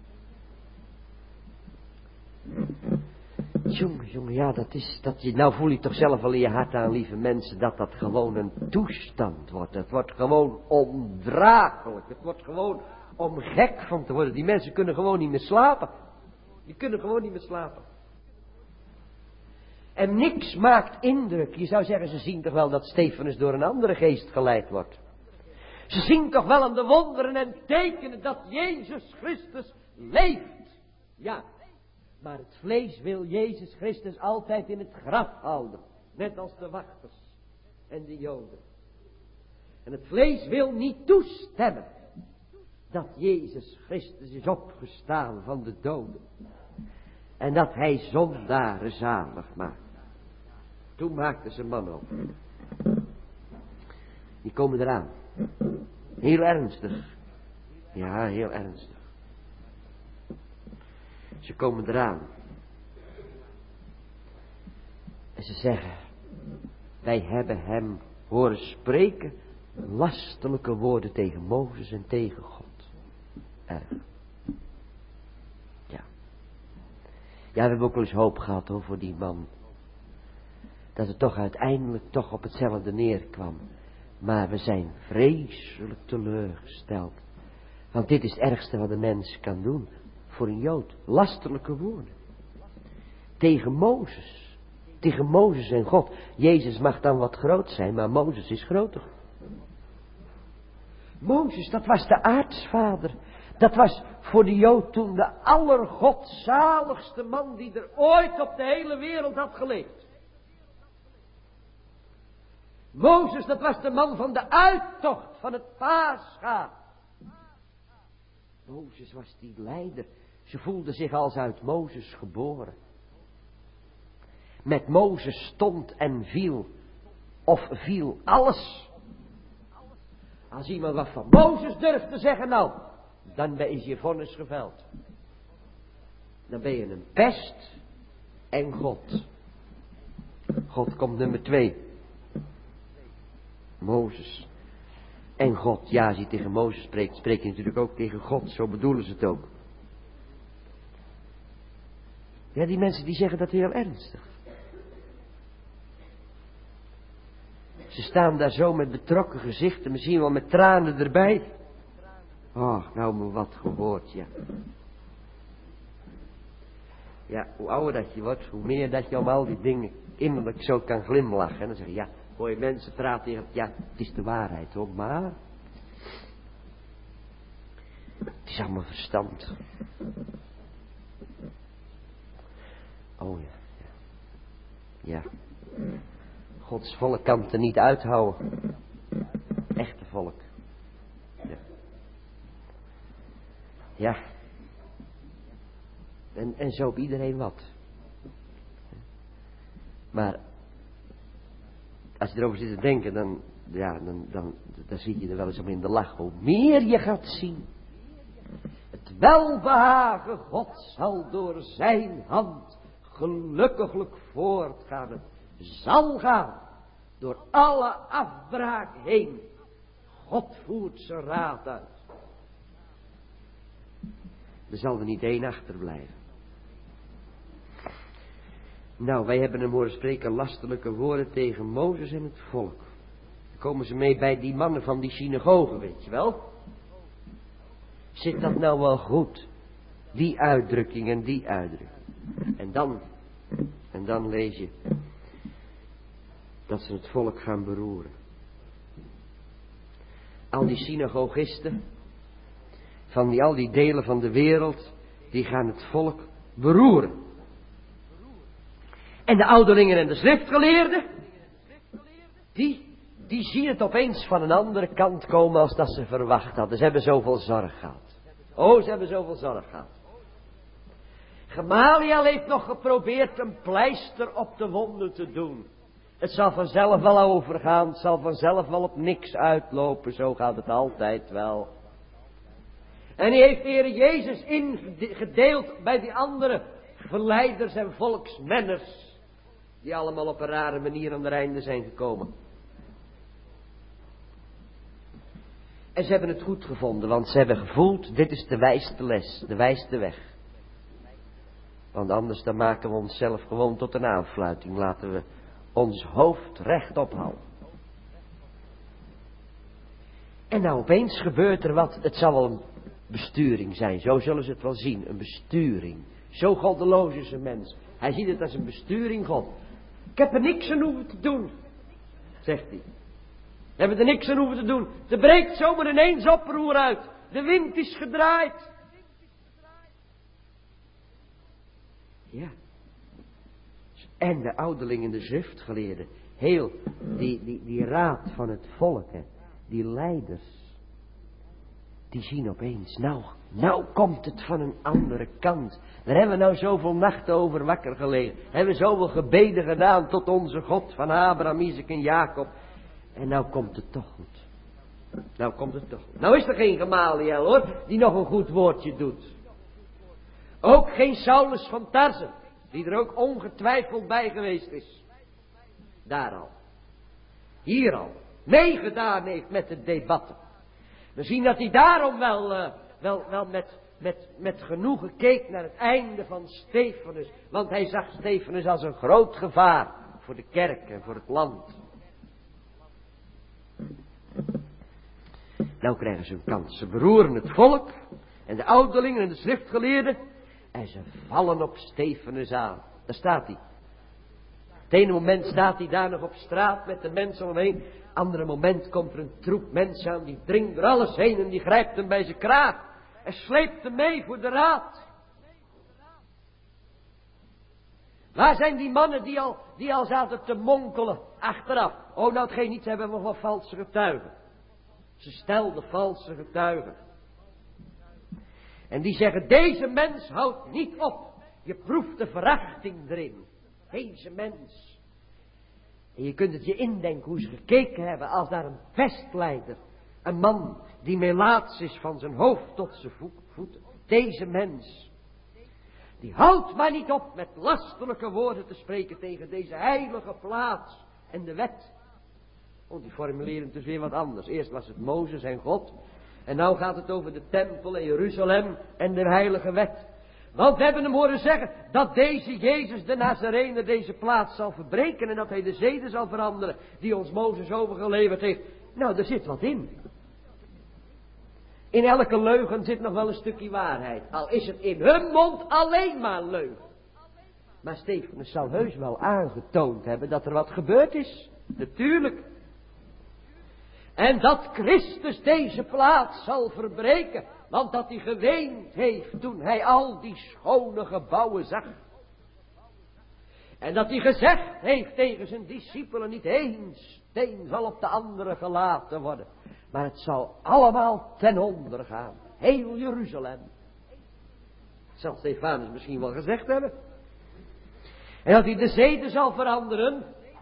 Jongen, jongen, ja, dat is, dat je, nou voel je toch zelf al in je hart aan, lieve mensen, dat dat gewoon een toestand wordt. Het wordt gewoon ondraaglijk. Het wordt gewoon om gek van te worden. Die mensen kunnen gewoon niet meer slapen. Die kunnen gewoon niet meer slapen. En niks maakt indruk. Je zou zeggen, ze zien toch wel dat Stefanus door een andere geest geleid wordt. Ze zien toch wel aan de wonderen en tekenen dat Jezus Christus leeft. Ja. Maar het vlees wil Jezus Christus altijd in het graf houden. Net als de wachters en de Joden. En het vlees wil niet toestemmen dat Jezus Christus is opgestaan van de doden. En dat hij zondaren zalig maakt. Toen maakten ze een man op. Die komen eraan. Heel ernstig. Ja, heel ernstig. Ze komen eraan. En ze zeggen, wij hebben hem horen spreken lastelijke woorden tegen Mozes en tegen God. Erg. Ja. Ja, we hebben ook wel eens hoop gehad hoor, voor die man. Dat het toch uiteindelijk toch op hetzelfde neerkwam. Maar we zijn vreselijk teleurgesteld. Want dit is het ergste wat een mens kan doen. Voor een Jood. Lastelijke woorden. Tegen Mozes. Tegen Mozes en God. Jezus mag dan wat groot zijn, maar Mozes is groter. Mozes, dat was de aartsvader. Dat was voor de Jood toen de allergodzaligste man die er ooit op de hele wereld had geleefd. Mozes, dat was de man van de uittocht van het Pascha. Mozes was die leider. Ze voelden zich als uit Mozes geboren. Met Mozes stond en viel. Of viel alles. Als iemand wat van Mozes durft te zeggen, nou, dan is je vonnis geveld. Dan ben je een pest en God. God komt nummer twee. Mozes en God. Ja, als je tegen Mozes spreekt, spreek je natuurlijk ook tegen God. Zo bedoelen ze het ook. Ja, die mensen die zeggen dat heel ernstig. Ze staan daar zo met betrokken gezichten, misschien wel met tranen erbij. Oh, nou me wat gehoord, ja. Ja, hoe ouder dat je wordt, hoe meer dat je om al die dingen innerlijk zo kan glimlachen. En dan zeg je, ja, hoor je mensen praten tegen, ja, het is de waarheid hoor, maar het is allemaal verstand. Oh ja, ja. Ja. Gods volk kan het er niet uithouden. Echte volk. Ja. Ja. En, en zo op iedereen wat. Maar als je erover zit te denken, dan, ja, dan, dan, dan zie je er wel eens om in de lach. Hoe meer je gaat zien. Het welbehagen God zal door zijn hand gelukkiglijk voortgaan. Het zal gaan door alle afbraak heen. God voert zijn raad uit. Er zal er niet één achterblijven. Nou, wij hebben hem horen spreken lastelijke woorden tegen Mozes en het volk. Dan komen ze mee bij die mannen van die synagoge, weet je wel. Zit dat nou wel goed? Die uitdrukking en die uitdrukking. En dan, en dan lees je dat ze het volk gaan beroeren. Al die synagogisten van die, al die delen van de wereld, die gaan het volk beroeren. En de ouderlingen en de schriftgeleerden, die, die zien het opeens van een andere kant komen als dat ze verwacht hadden. Ze hebben zoveel zorg gehad. Oh, ze hebben zoveel zorg gehad. Gamaliel heeft nog geprobeerd een pleister op de wonden te doen. Het zal vanzelf wel overgaan, het zal vanzelf wel op niks uitlopen, zo gaat het altijd wel. En die heeft de Heer Jezus ingedeeld bij die andere verleiders en volksmenners, die allemaal op een rare manier aan de einde zijn gekomen. En ze hebben het goed gevonden, want ze hebben gevoeld, dit is de wijste les, de wijste weg. Want anders dan maken we onszelf gewoon tot een aanfluiting, laten we ons hoofd rechtop houden. En nou opeens gebeurt er wat, het zal wel een besturing zijn, zo zullen ze het wel zien, een besturing. Zo goddeloos is een mens. Hij ziet het als een besturing God. Ik heb er niks aan hoeven te doen, zegt hij. We hebben er niks aan hoeven te doen. Er breekt zomaar ineens oproer uit. De wind is gedraaid. Ja. En de ouderlingen, de schriftgeleerden, heel die, die, die raad van het volk, hè, die leiders, die zien opeens, nou, nou komt het van een andere kant. Daar hebben we nou zoveel nachten over wakker gelegen. Hebben we zoveel gebeden gedaan tot onze God van Abraham, Isaac en Jacob. En nou komt het toch goed. Nou komt het toch goed. Nou is er geen Gamaliel hoor, die nog een goed woordje doet. Ook geen Saulus van Tarse, die er ook ongetwijfeld bij geweest is. Daar al. Hier al. Meegedaan heeft met de debatten. We zien dat hij daarom wel, uh, wel, wel met, met, met genoegen keek naar het einde van Stefanus. Want hij zag Stefanus als een groot gevaar voor de kerk en voor het land. Nou krijgen ze een kans. Ze beroeren het volk en de ouderlingen en de schriftgeleerden. En ze vallen op Stefanus aan. Daar staat hij. Het ene moment staat hij daar nog op straat met de mensen omheen. Andere moment komt er een troep mensen aan. Die dringt er alles heen en die grijpt hem bij zijn kraag. En sleept hem mee voor de raad. Waar zijn die mannen die al, die al zaten te monkelen achteraf? Oh, nou hetgeen niet, ze hebben nog wel valse getuigen. Ze stelden valse getuigen. En die zeggen, deze mens houdt niet op. Je proeft de verachting erin. Deze mens. En je kunt het je indenken hoe ze gekeken hebben als daar een pestleider. Een man die melaats is van zijn hoofd tot zijn voeten. Deze mens. Die houdt maar niet op met lastelijke woorden te spreken tegen deze heilige plaats en de wet. Want die formuleren dus weer wat anders. Eerst was het Mozes en God. En nou gaat het over de tempel en Jeruzalem en de heilige wet. Want we hebben hem horen zeggen dat deze Jezus de Nazarener deze plaats zal verbreken. En dat hij de zeden zal veranderen die ons Mozes overgeleverd heeft. Nou, er zit wat in. In elke leugen zit nog wel een stukje waarheid. Al is het in hun mond alleen maar leugen. Maar Stefanus zal heus wel aangetoond hebben dat er wat gebeurd is. Natuurlijk. En dat Christus deze plaats zal verbreken. Want dat hij geweend heeft toen hij al die schone gebouwen zag. En dat hij gezegd heeft tegen zijn discipelen, niet één steen zal op de andere gelaten worden. Maar het zal allemaal ten onder gaan. Heel Jeruzalem. Dat zal Stefanus misschien wel gezegd hebben. En dat hij de zeden zal veranderen.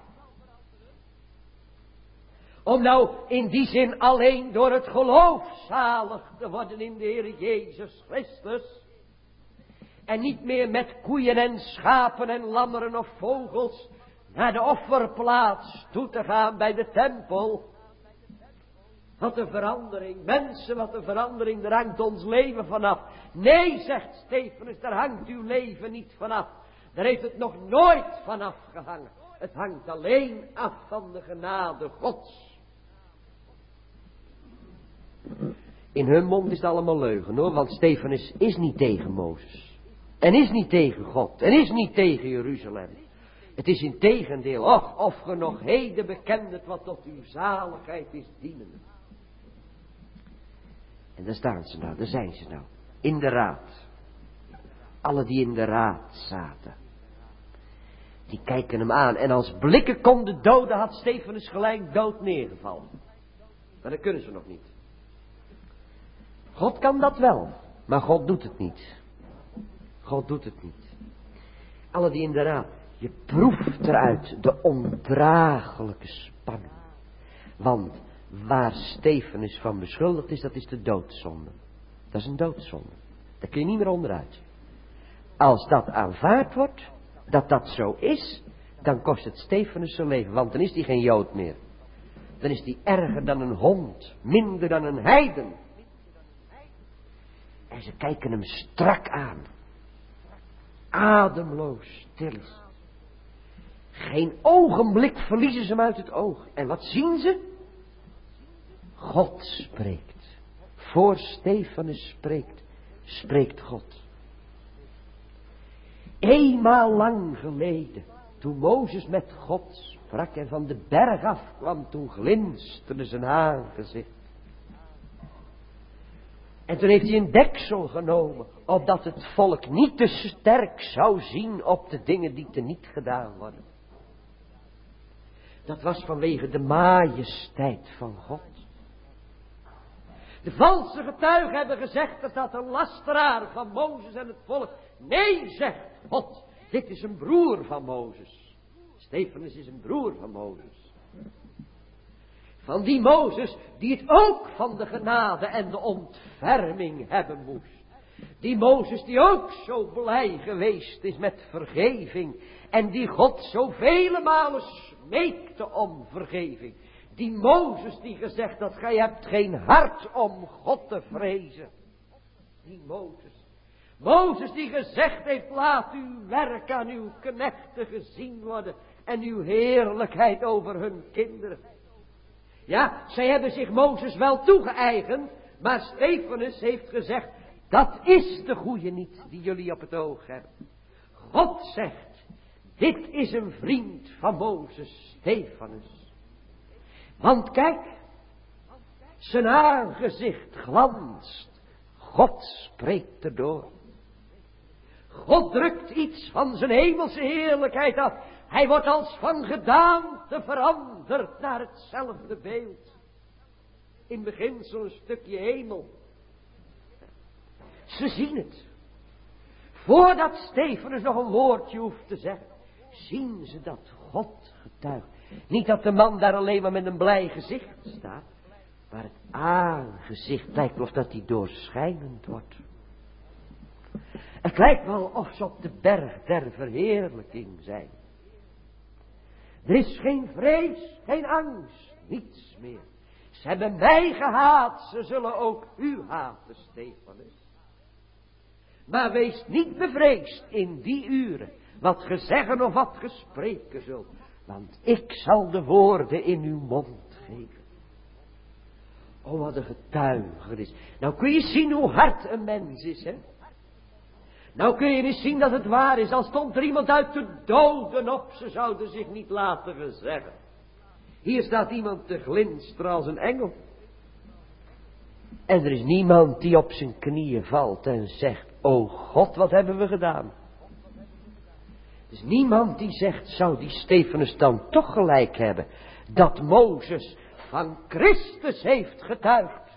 Om nou in die zin alleen door het geloof zalig te worden in de Heer Jezus Christus. En niet meer met koeien en schapen en lammeren of vogels naar de offerplaats toe te gaan bij de tempel. Wat een verandering. Mensen, wat een verandering. Daar hangt ons leven vanaf. Nee, zegt Stefanus, daar hangt uw leven niet vanaf. Daar heeft het nog nooit vanaf gehangen. Het hangt alleen af van de genade Gods. In hun mond is het allemaal leugen hoor. Want Stefanus is niet tegen Mozes. En is niet tegen God. En is niet tegen Jeruzalem. Het is in tegendeel. Och, of ge nog heden bekend het wat tot uw zaligheid is dienende. En daar staan ze nou, daar zijn ze nou. In de raad. Alle die in de raad zaten. Die kijken hem aan. En als blikken konden doden had Stefanus gelijk dood neergevallen. Maar dat kunnen ze nog niet. God kan dat wel. Maar God doet het niet. God doet het niet. Alle die in de raad. Je proeft eruit de ondraaglijke spanning. Want waar Stefanus van beschuldigd is, dat is de doodzonde. Dat is een doodzonde. Daar kun je niet meer onderuit. Als dat aanvaard wordt, dat dat zo is, dan kost het Stefanus zijn leven. Want dan is hij geen Jood meer. Dan is hij erger dan een hond, minder dan een heiden. En ze kijken hem strak aan. Ademloos stil is. Geen ogenblik verliezen ze hem uit het oog. En wat zien ze? God spreekt. Voor Stefanus spreekt, spreekt God. Eenmaal lang geleden, toen Mozes met God sprak en van de berg afkwam, toen glinsterde zijn aangezicht. En toen heeft hij een deksel genomen, opdat het volk niet te sterk zou zien op de dingen die teniet gedaan worden. Dat was vanwege de majesteit van God. De valse getuigen hebben gezegd dat dat een lasteraar van Mozes en het volk. Nee, zegt God, dit is een broer van Mozes. Stefanus is een broer van Mozes. Van die Mozes die het ook van de genade en de ontferming hebben moest. Die Mozes die ook zo blij geweest is met vergeving. En die God zo vele malen smeekte om vergeving. Die Mozes die gezegd had, gij hebt geen hart om God te vrezen. Die Mozes. Mozes die gezegd heeft, laat uw werk aan uw knechten gezien worden. En uw heerlijkheid over hun kinderen. Ja, zij hebben zich Mozes wel toegeëigend. Maar Stefanus heeft gezegd, dat is de goeie niet die jullie op het oog hebben. God zegt, dit is een vriend van Mozes, Stefanus. Want kijk, zijn aangezicht glanst. God spreekt erdoor. God drukt iets van zijn hemelse heerlijkheid af. Hij wordt als van gedaante veranderd naar hetzelfde beeld. In beginsel een stukje hemel. Ze zien het. Voordat Stefanus nog een woordje hoeft te zeggen, zien ze dat God getuigt. Niet dat de man daar alleen maar met een blij gezicht staat, maar het aangezicht lijkt of dat hij doorschijnend wordt. Het lijkt wel of ze op de berg der verheerlijking zijn. Er is geen vrees, geen angst, niets meer. Ze hebben mij gehaat, ze zullen ook u haten, Stefanus. Maar wees niet bevreesd in die uren, wat ge zeggen of wat ge spreken zult. Want ik zal de woorden in uw mond geven. Oh, wat een getuigenis. Nou kun je zien hoe hard een mens is, hè. Nou kun je eens zien dat het waar is. Al stond er iemand uit de doden op, ze zouden zich niet laten verzeggen. Hier staat iemand te glinsteren als een engel. En er is niemand die op zijn knieën valt en zegt, o God, wat hebben we gedaan? Er is niemand die zegt, zou die Stefanus dan toch gelijk hebben, dat Mozes van Christus heeft getuigd.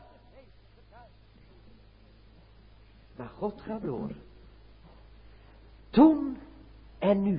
Maar God gaat door. Toen en nu.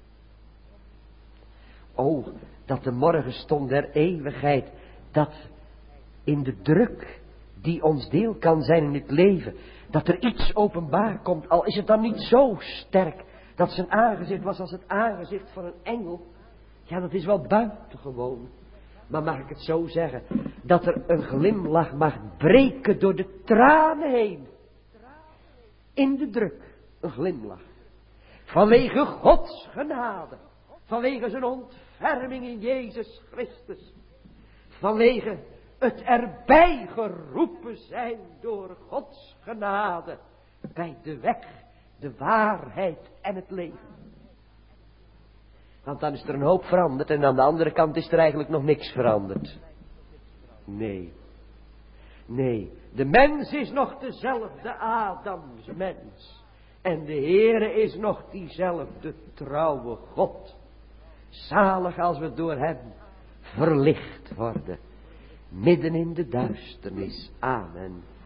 O, dat de morgenstond der eeuwigheid, dat in de druk die ons deel kan zijn in het leven, dat er iets openbaar komt, al is het dan niet zo sterk, dat zijn aangezicht was als het aangezicht van een engel. Ja, dat is wel buitengewoon. Maar mag ik het zo zeggen, dat er een glimlach mag breken door de tranen heen. In de druk, een glimlach. Vanwege Gods genade. Vanwege zijn ontferming in Jezus Christus. Vanwege het erbij geroepen zijn door Gods genade. Bij de weg, de waarheid en het leven. Want dan is er een hoop veranderd en aan de andere kant is er eigenlijk nog niks veranderd. Nee. Nee, de mens is nog dezelfde Adams mens. En de Heere is nog diezelfde trouwe God. Zalig als we door hem verlicht worden. Midden in de duisternis. Amen.